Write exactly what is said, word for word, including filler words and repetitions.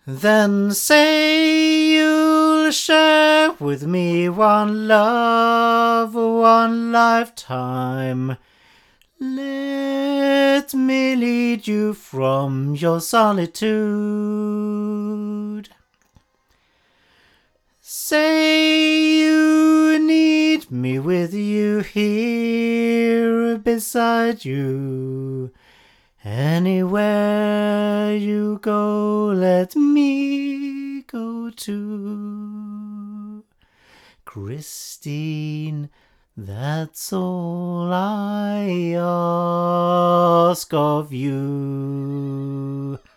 Then say you'll share with me one love, one lifetime. Let me lead you from your solitude. Say you need me with you here beside you. Anywhere you go, let me go too. Christine, that's all I ask of you.